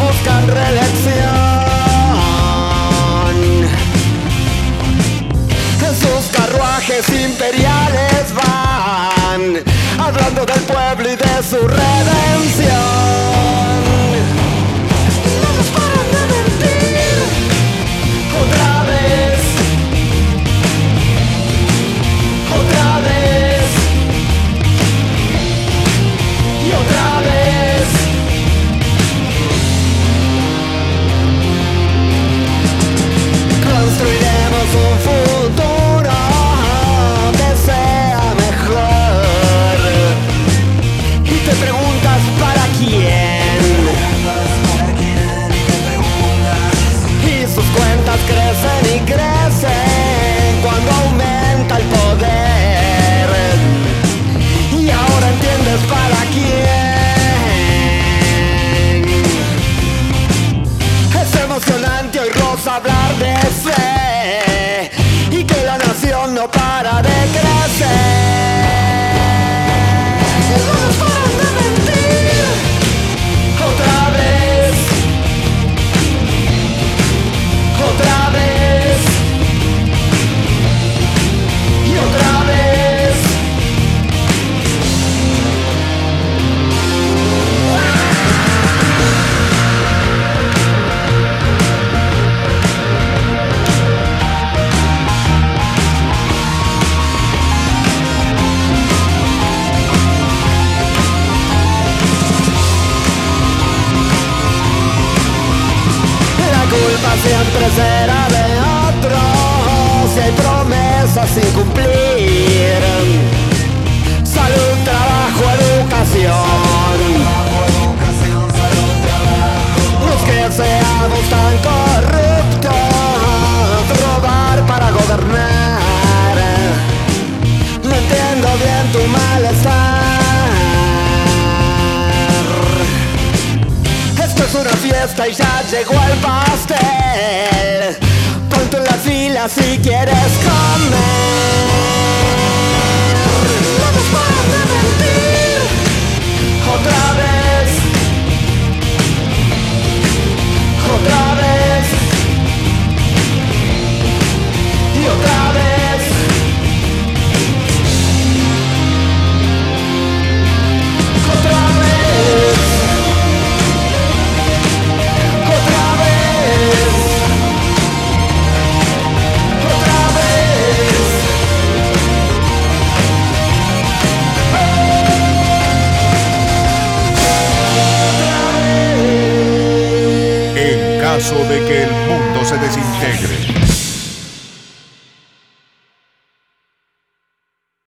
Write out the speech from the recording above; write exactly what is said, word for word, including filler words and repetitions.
buscan reelección. En sus carruajes imperiales van, hablando del pueblo y de su redención. No nos paran de mentir, otra vez, otra vez, y otra vez. Construiremos un futuro que sea mejor. Y te preguntas ¿para quién? Y sus cuentas crecen y crecen cuando aumenta el poder. Y ahora entiendes para quién. Es emocionante hoy Rosa hablar de fe y que la nación no para de crecer. No nos paran de mentir, otra vez, otra vez, y otra vez. La culpa siempre será de otros si hay promesas sin cumplir. Salud, trabajo, educación. Los que seamos tan corruptos, robar para gobernar. No entiendo bien tu malestar. Esto es una fiesta y ya llegó el pastel. Ponte en la fila si quieres comer. No nos paran de mentir, otra vez, otra vez, y otra vez. Otra vez, otra vez, otra vez. En caso de que el mundo se desintegre,